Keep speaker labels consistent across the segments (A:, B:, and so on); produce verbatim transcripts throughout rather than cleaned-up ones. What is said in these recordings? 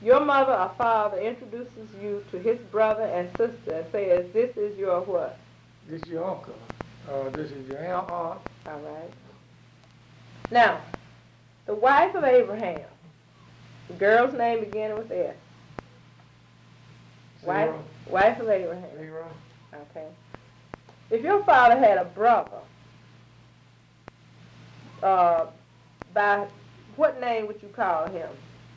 A: Your mother or father introduces you to his brother and sister and says, this is your what?
B: This is your uncle. Uh, this is your aunt.
A: All right. Now, the wife of Abraham, the girl's name beginning with S. Wife, wife of Abraham.
B: Zero.
A: Okay. If your father had a brother, uh, by what name would you call him?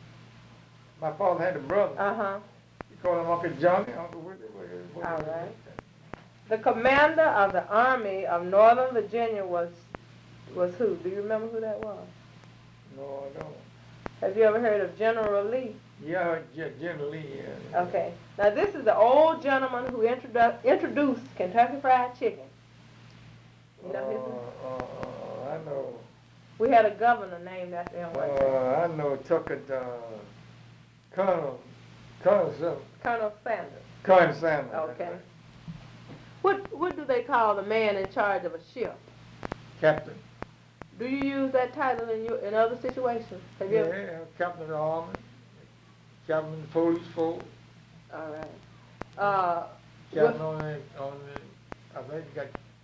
B: My father had a brother.
A: Uh-huh.
B: You call him Uncle Johnny, Uncle Willie. What,
A: All right. The commander of the Army of Northern Virginia was was who? Do you remember who that was?
B: No, I don't.
A: Have you ever heard of General Lee?
B: Yeah, General Lee, yeah.
A: Okay. Now, this is the old gentleman who introdu- introduced Kentucky Fried Chicken. You know his name?
B: Uh, uh, I know.
A: We had a governor named after him.
B: Uh, I know Tucker, uh, Colonel, Colonel something.
A: Colonel Sanders.
B: Colonel Sanders.
A: Okay. What what do they call the man in charge of a ship?
B: Captain.
A: Do you use that title in your in other situations? Have you
B: Yeah,
A: ever?
B: Captain of the Army, Captain of the Police Force.
A: All right. Uh,
B: Captain on the, on the, I think you got,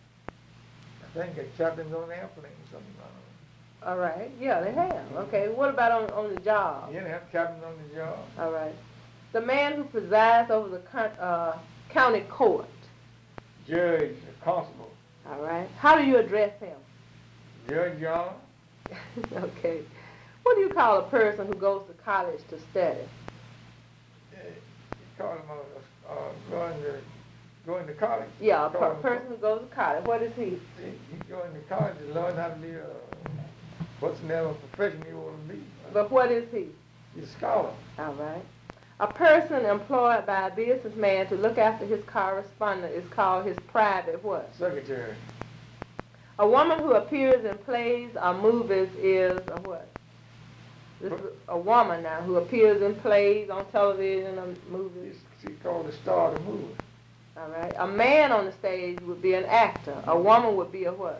B: I think you got captains on the airplane or something.
A: All right. Yeah, they have. Okay. What about on on the job?
B: Yeah, they have captains on the job.
A: All right. The man who presides over the con- uh, county court.
B: Judge, constable.
A: All right. How do you address him?
B: Judge John.
A: Okay. What do you call a person who goes to college to study?
B: Yeah, you call him uh, uh, going to going to college.
A: Yeah, a per- person who goes to college. What is he?
B: He, he going to college to learn how to be a what's the name of profession you want to be.
A: But what is he?
B: He's a scholar.
A: All right. A person employed by a businessman to look after his correspondence is called his private what?
B: Secretary.
A: A woman who appears in plays or movies is a what? This is a woman now who appears in plays, on television, or movies.
B: She's called the star of the movie.
A: All right. A man on the stage would be an actor. A woman would be a what?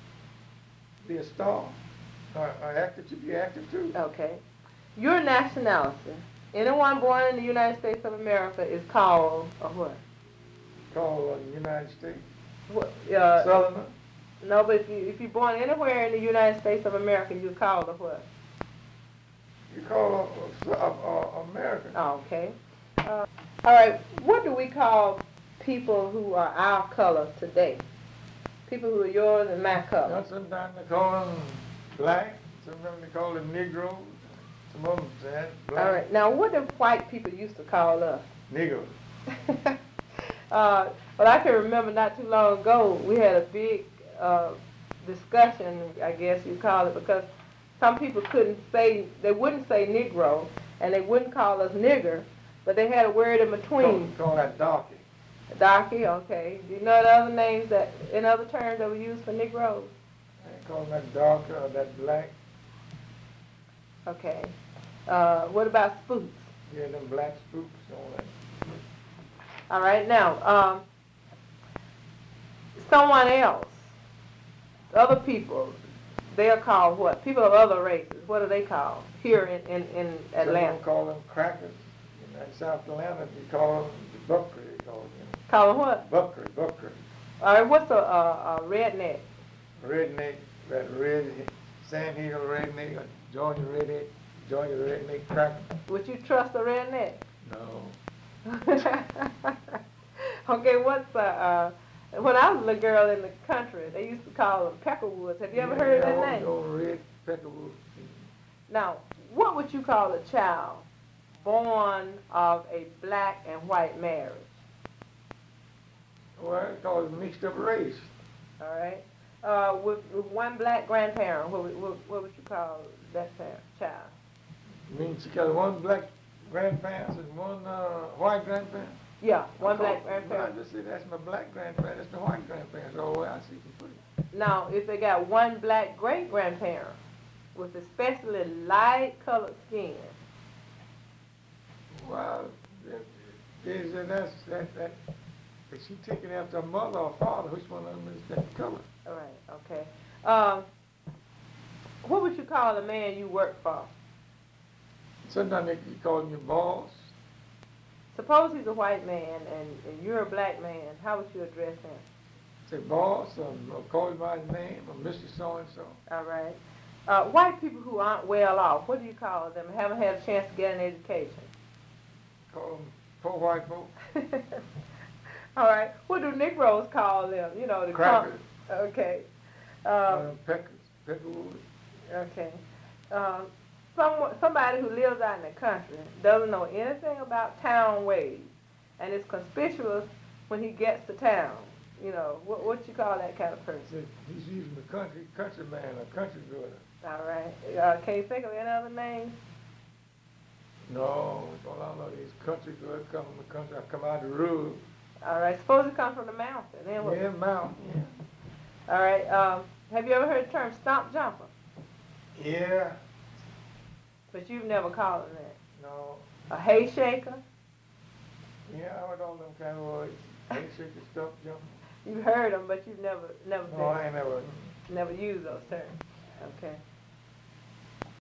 B: Be a star. Uh, an actor should be active too.
A: Okay. Your nationality. Anyone born in the United States of America is called a what?
B: Called uh, the United States.
A: What? Uh,
B: Southerner.
A: No, but if you if you're born anywhere in the United States of America, you're called a what?
B: You call a, a, a, a American.
A: Oh, okay. Uh, all right. What do we call people who are our color today? People who are yours and my color.
B: Now, sometimes they call them black. Sometimes they call them Negroes. Some of them say black.
A: All right. Now, what do white people used to call us?
B: Negroes.
A: uh, well, I can remember not too long ago we had a big uh, discussion, I guess you call it, because some people couldn't say, they wouldn't say Negro, and they wouldn't call us nigger, but they had a word in between.
B: Call, call that darky.
A: Darky, okay. Do you know the other names that, in other terms that we use for Negroes?
B: They call that dark or that black.
A: Okay. Uh, what about spooks?
B: Yeah, them black spooks, all that.
A: All right, now, um, someone else, other people, they are called what? People of other races, what are they called here in, in, in Atlanta?
B: Some call them crackers. In South Carolina, you call them the buckery. They call them.
A: Call them what?
B: Buckery, buckery.
A: All right, what's a, a, a redneck?
B: Redneck, that red, Sand Hill redneck, or Georgia redneck, Georgia redneck cracker.
A: Would you trust a redneck?
B: No.
A: Okay, what's a, uh, when I was a little girl in the country, they used to call them peckerwoods. Have you ever
B: yeah,
A: heard of
B: yeah,
A: that name?
B: Old red peckerwood.
A: Now, what would you call a child born of a black and white marriage?
B: Well, it's called a mixed up race.
A: All right. Uh, with, with one black grandparent, what, would- what, what would you call that parent, child?
B: You mean she got one black grandparents and one uh, white grandparent?
A: Yeah, one
B: I call-
A: black grandparent.
B: I just say that's my black grandparent, that's the white grandparent. Oh, well, I see you put it.
A: Now, if they got one black great grandparent with especially light colored skin,
B: Well, is that that's that that is she taking after her mother or father? Which one of them is that color?
A: all right, okay. Um, what would you call the man you work for?
B: Sometimes they you call him your boss.
A: Suppose he's a white man and, and you're a black man. How would you address him?
B: Say boss, or, or call him by his name, or Mister So-and-so.
A: All right. Uh, white people who aren't well off, what do you call them? Haven't had a chance to get an education.
B: Call them poor white folks.
A: All right. What do Negroes call them? You know, the
B: Crackers.
A: Com- okay. Um,
B: Uh, peckers, peckerwood.
A: okay. Um, some, somebody who lives out in the country doesn't know anything about town ways and is conspicuous when he gets to town. You know, what what you call that kind of person?
B: Say he's using the country, country man, or country girl.
A: All right. Uh, can you think of any other names?
B: No, all I know is country girl come from the country. I come out the road.
A: All right. Suppose it comes from the mountain. Then what?
B: Yeah, mountain. Yeah.
A: All right. Um, have you ever heard the term stomp jumper?
B: Yeah.
A: But you've never called him that.
B: No.
A: A hay shaker?
B: Yeah, I heard all them kind of words. Ain't shaking stuff, jump.
A: You've heard them, but you've never never
B: No, I ain't never.
A: never used those terms. Okay.